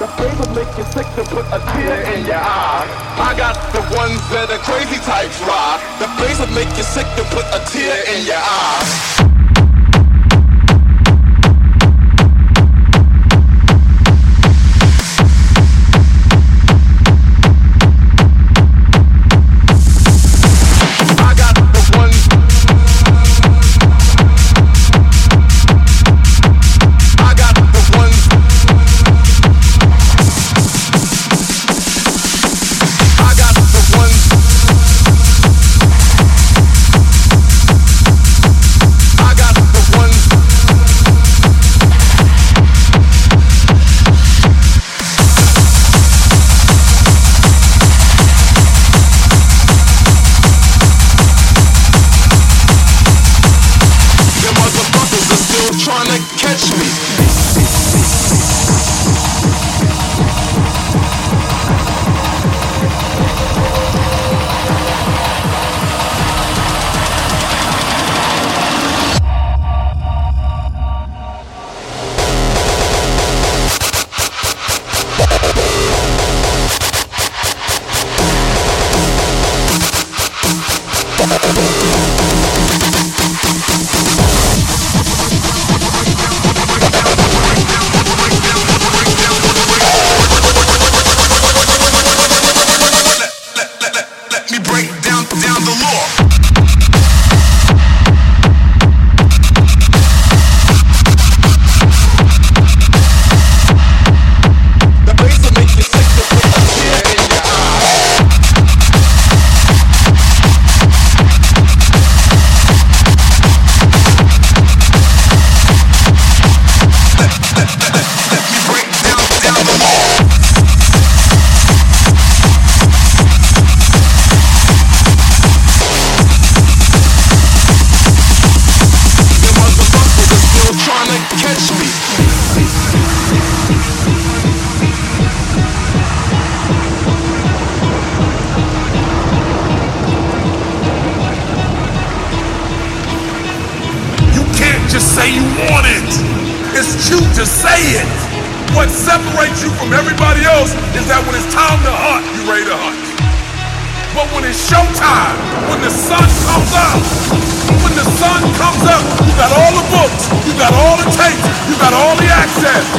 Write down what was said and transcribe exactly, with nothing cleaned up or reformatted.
The phrase will make you sick to put a tear in your eye. I got the ones that the crazy types rock. The phrase will make you sick to put a tear in your eye. Say you want it. It's cute to say it. What separates you from everybody else is that when it's time to hunt, you ready to hunt. But when it's showtime, when the sun comes up, when the sun comes up, you got all the books, you got all the tapes, you got all the access.